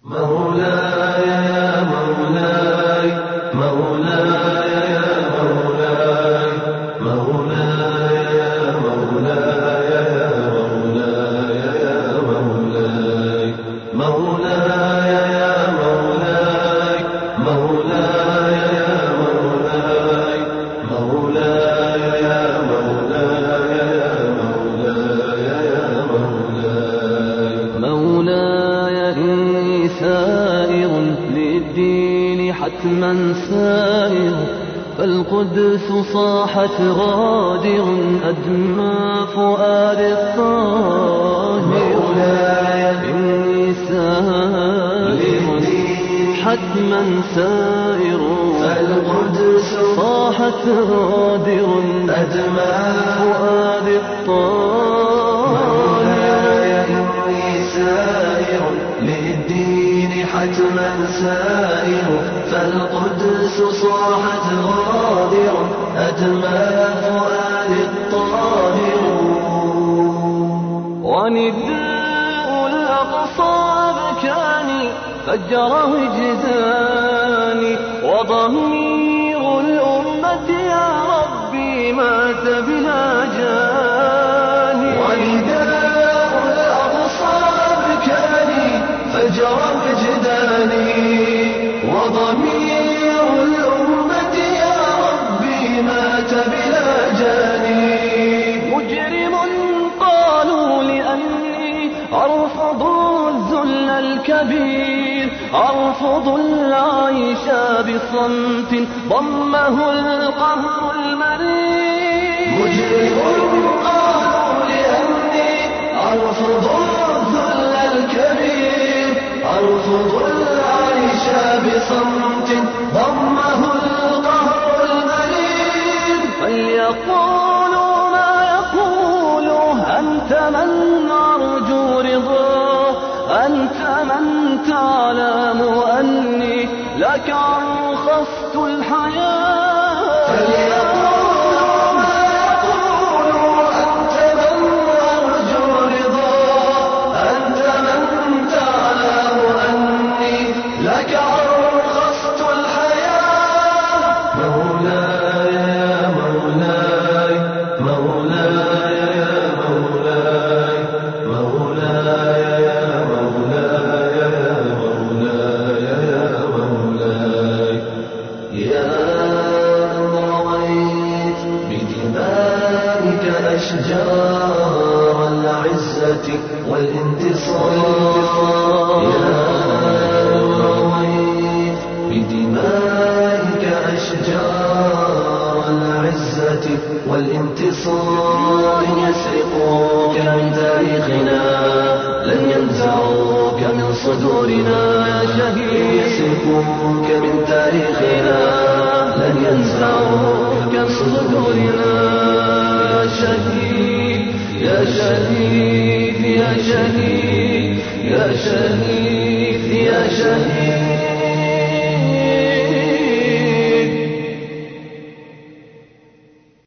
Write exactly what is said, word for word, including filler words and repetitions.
مولاي يا مولاي مولاي يا مولاي مولاي يا مولاي يا مولاي يا مولاي مولاي يا مولاي مولاي يا مولاي مولاي يا مولاي يا مولاي يا مولاي مولاي إني سائر للدين حتما سائر فالقدس صاحت غادر أدمى فؤاد الطاهر مولاي إني سائر حتما سائر فالقدس صاحت غادر أدمى فؤاد الطاهر إني سائر للدين حتما سائر فالقدس صاحت غادر أدمى فؤاد الطاهر ونداء الأقصى بكاني فجر وجداني وضمير الأمة يا ربي مات بلا جاني ونداء الأقصى بكاني فجر وجداني وضمير الأمة يا ربي مات بلا جاني مجرم قالوا لأني أرفض الذل الكبير أرفض العيش بصمت ضمه القهر المرير مجرم قالوا لأني أرفض الذل الكبير أرفض العيش بصمت ضمه القهر المرير فليقولوا ما يقولوا أنت من أرجو رضاه أنت من تعلم أني لك أرخصت الحياة فليقولوا ما يقولوا أنت من أرجو رضاه أنت من تعلم أني لك أرخصت الحياة مولاي يا مولاي مولاي يا مولاي مولاي يا مولاي يا مولاي يا مولاي يا رويت بدمائك أشجار العزة والانتصار يا رويت بدمائك أشجار العزة والانتصار يسرقوك من تاريخنا لن ينزعوك من صدورنا يا شهيد يسرقوك من تاريخنا لن ينزعوك من صدورنا يا شهيد يا شهيد يا شهيد يا شهيد يا شهيد